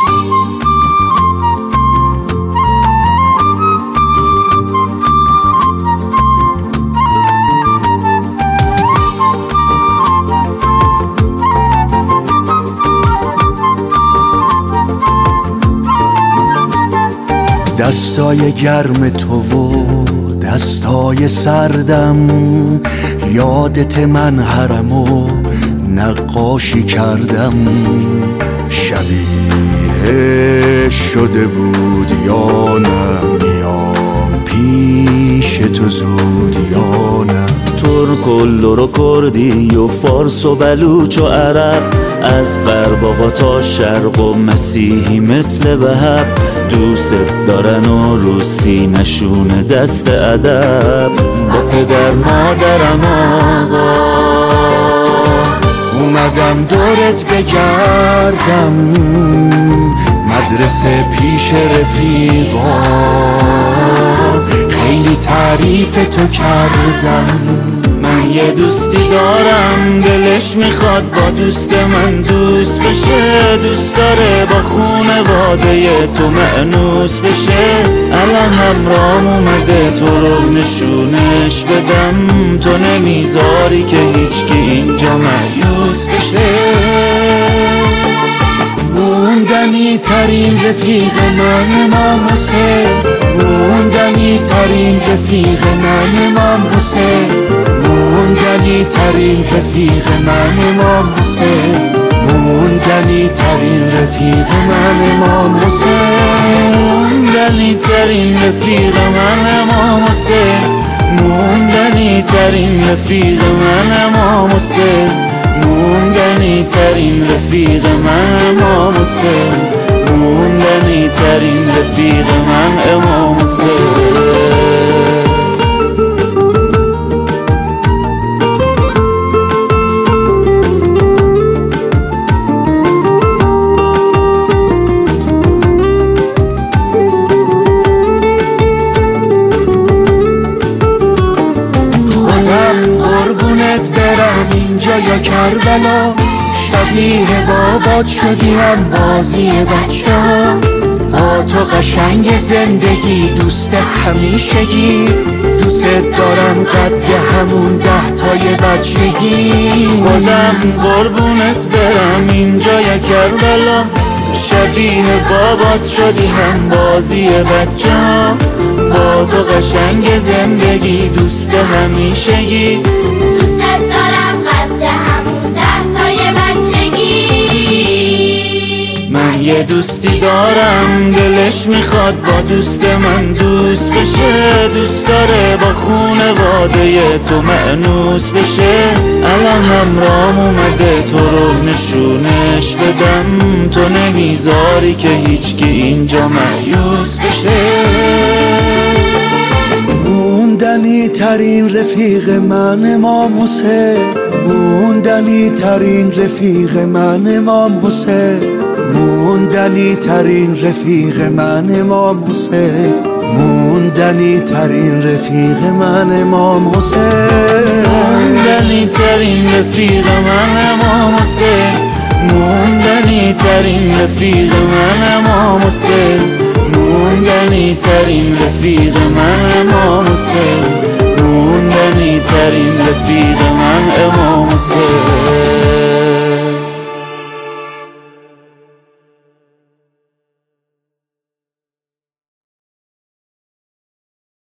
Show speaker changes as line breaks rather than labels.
دستای گرم تو و دستای سردم، یادت من حرمو نقاشی کردم. شبیه شده بود یا نه، میام پیش تو زود یا نه.
ترک و لر و کردی و فارس و بلوچ و عرب، از غرب آقا تا شرق و مسیحی مثل وهب، دوست دارن و روسی نشونه دست ادب. با پدر مادرم آقا
اومدم دورت بگردم، مدرسه پیش رفیقا خیلی تعریف تو کردم.
من یه دوستی دارم دلش میخواد با دوست من دوست بشه، دوست داره با خونواده تو مأنوس بشه. الان همرام اومده تو رو نشونش بدم، تو نمیذاری که هیچکی اینجا مایوس بشه.
موندنی ترین رفیق من امام حسین، موندنی ترین رفیق من امام حسین، موندنی ترین رفیق من امام حسین، موندنی ترین رفیق من امام حسین،
موندنی ترین رفیق من امام حسین، موندنی ترین رفیق من امام حسین، موندنی ترین رفیق من امام حسین، موندنی ترین رفیق من امام حسین.
اینجا یا کربلا، شبیه بابات شدی هم بازی بچه ها. با تو قشنگ زندگی دوست همیشگی، دوست دارم قد همون 10 تای بچگی.
خودم قربونت برم اینجا یا کربلا، شبیه بابات شدی هم بازی بچه ها. با تو قشنگ زندگی دوست همیشگی،
دوست دارم قد همون 10 تای بچگی.
من یه دوستی دارم دلش میخواد با دوست من دوست بشه، دوست داره با خونواده تو مأنوس بشه. الان همرام اومده تو رو نشونش بدم، تو نمیذاری که هیچکی اینجا مایوس بشه.
موندنی ترین رفیق من امام حسین، موندنی ترین رفیق من امام حسین، موندنی ترین رفیق من امام حسین، موندنی ترین رفیق من امام حسین،
موندنی ترین رفیق من امام حسین، موندنی ترین رفیق من امام حسین، موندنی ترین رفیق من امام حسین، موندنی ترین رفیق من امام حسین.